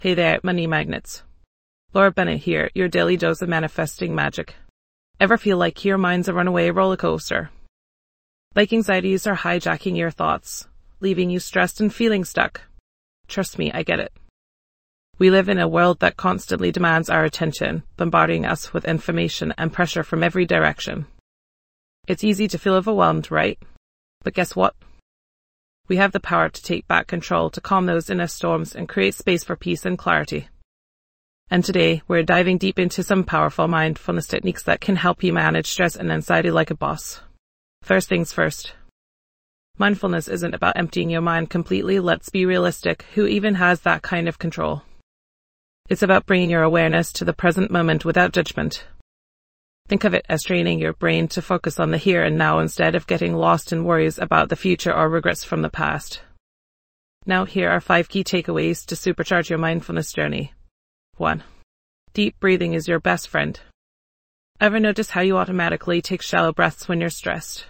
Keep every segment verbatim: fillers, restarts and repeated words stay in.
Hey there, money magnets. Laura Bennett here, your daily dose of manifesting magic. Ever feel like your mind's a runaway roller coaster? Like anxieties are hijacking your thoughts, leaving you stressed and feeling stuck? Trust me, I get it. We live in a world that constantly demands our attention, bombarding us with information and pressure from every direction. It's easy to feel overwhelmed, right? But guess what? We have the power to take back control, to calm those inner storms and create space for peace and clarity. And today, we're diving deep into some powerful mindfulness techniques that can help you manage stress and anxiety like a boss. First things first. Mindfulness isn't about emptying your mind completely. Let's be realistic. Who even has that kind of control? It's about bringing your awareness to the present moment without judgment. Think of it as training your brain to focus on the here and now instead of getting lost in worries about the future or regrets from the past. Now here are five key takeaways to supercharge your mindfulness journey. one. Deep breathing is your best friend. Ever notice how you automatically take shallow breaths when you're stressed?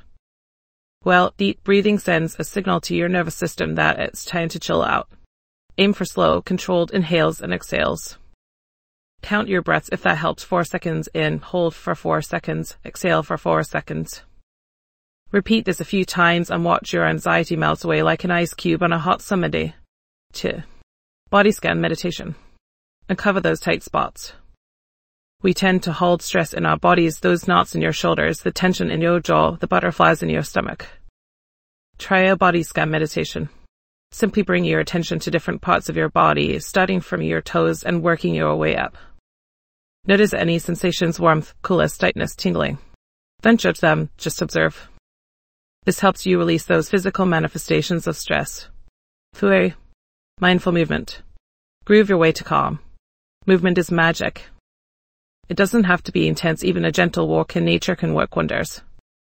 Well, deep breathing sends a signal to your nervous system that it's time to chill out. Aim for slow, controlled inhales and exhales. Count your breaths if that helps. Four seconds in, hold for four seconds, exhale for four seconds. Repeat this a few times and watch your anxiety melt away like an ice cube on a hot summer day. two. Body scan meditation. Uncover those tight spots. We tend to hold stress in our bodies, those knots in your shoulders, the tension in your jaw, the butterflies in your stomach. Try a body scan meditation. Simply bring your attention to different parts of your body, starting from your toes and working your way up. Notice any sensations: warmth, coolness, tightness, tingling. Don't judge them, just observe. This helps you release those physical manifestations of stress. three. Mindful movement. Groove your way to calm. Movement is magic. It doesn't have to be intense. Even a gentle walk in nature can work wonders.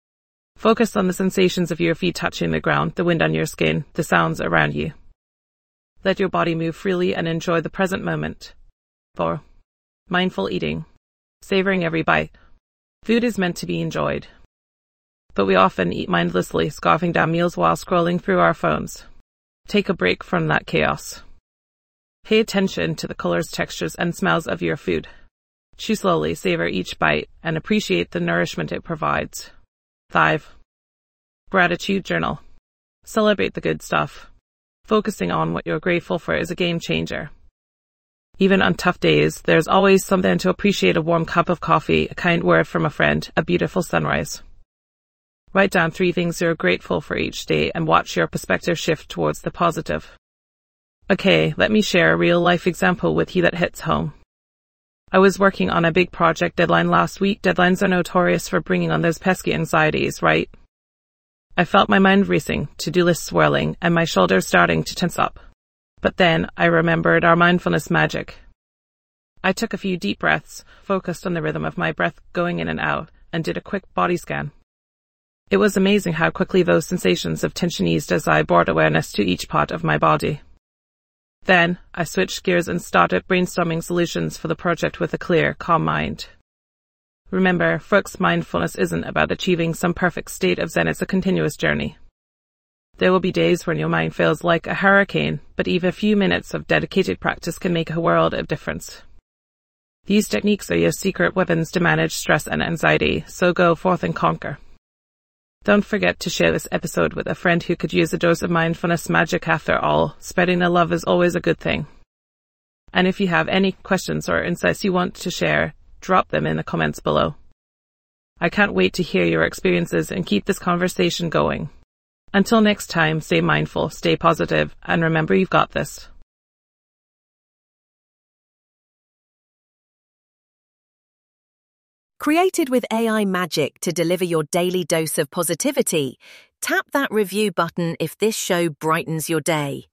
Focus on the sensations of your feet touching the ground, the wind on your skin, the sounds around you. Let your body move freely and enjoy the present moment. four. Mindful eating. Savoring every bite. Food is meant to be enjoyed. But we often eat mindlessly, scarfing down meals while scrolling through our phones. Take a break from that chaos. Pay attention to the colors, textures, and smells of your food. Chew slowly, savor each bite, and appreciate the nourishment it provides. five. Gratitude journal. Celebrate the good stuff. Focusing on what you're grateful for is a game changer. Even on tough days, there's always something to appreciate: a warm cup of coffee, a kind word from a friend, a beautiful sunrise. Write down three things you're grateful for each day and watch your perspective shift towards the positive. Okay, let me share a real-life example with you that hits home. I was working on a big project deadline last week. Deadlines are notorious for bringing on those pesky anxieties, right? I felt my mind racing, to-do lists swirling, and my shoulders starting to tense up. But then I remembered our mindfulness magic. I took a few deep breaths, focused on the rhythm of my breath going in and out, and did a quick body scan. It was amazing how quickly those sensations of tension eased as I brought awareness to each part of my body. Then I switched gears and started brainstorming solutions for the project with a clear, calm mind. Remember, folks, mindfulness isn't about achieving some perfect state of zen. It's a continuous journey. There will be days when your mind feels like a hurricane, but even a few minutes of dedicated practice can make a world of difference. These techniques are your secret weapons to manage stress and anxiety, so go forth and conquer. Don't forget to share this episode with a friend who could use a dose of mindfulness magic. After all, spreading the love is always a good thing. And if you have any questions or insights you want to share, drop them in the comments below. I can't wait to hear your experiences and keep this conversation going. Until next time, stay mindful, stay positive, and remember, you've got this. Created with A I magic to deliver your daily dose of positivity, tap that review button if this show brightens your day.